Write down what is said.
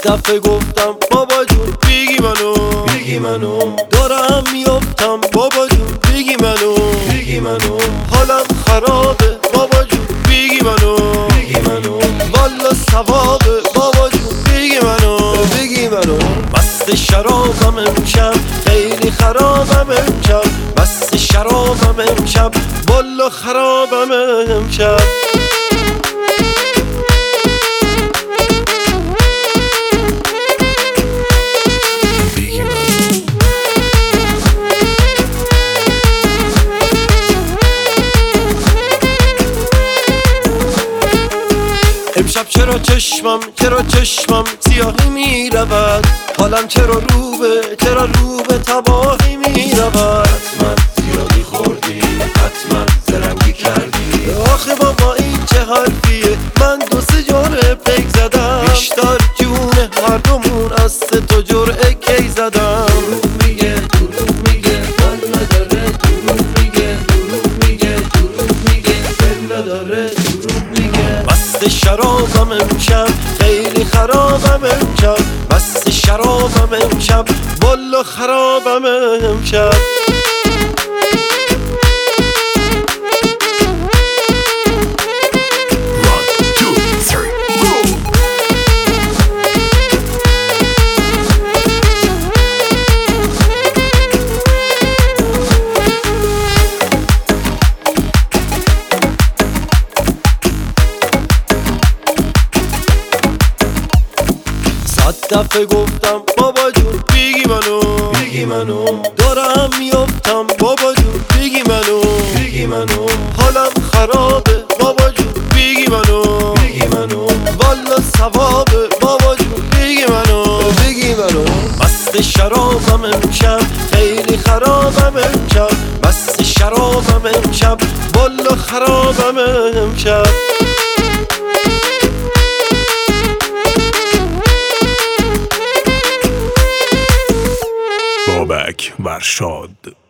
دفعه گفتم بابا جون بگی منو دارم میافتم بابا جون بگی منو حالم خرابه بابا جون بگی منو والا ثوابه بابا جون بگی منو مست شرابم امشب خیلی خرابم امشب مست شرابم امشب والا خرابم امشب امشب چرا چشمم سیاهی میرود حالم چرا رو به تباهی میرود حتما زیادی خوردی حتما زرنگی کردی آخه بابا این چه حرفیه من 2-3 جرعه پیک زدم بیشتر جون هر دومون از 3 تا جرعه کی زدم دروغ میگه حال نداره دروغ میگه دل نداره دروغ میگه مست شرابم امشب خیلی خرابم امشب مست شرابم امشب والا خرابم امشب دفعه گفتم بابا جون بگی منو دارم میافتم بابا جون بگی منو حالم خرابه بابا جون بگی منو والا ثوابه بابا جون بگی منو مست شرابم امشب خیلی خرابم امشب مست شرابم امشب والا خرابم امشب بابک ورشاد.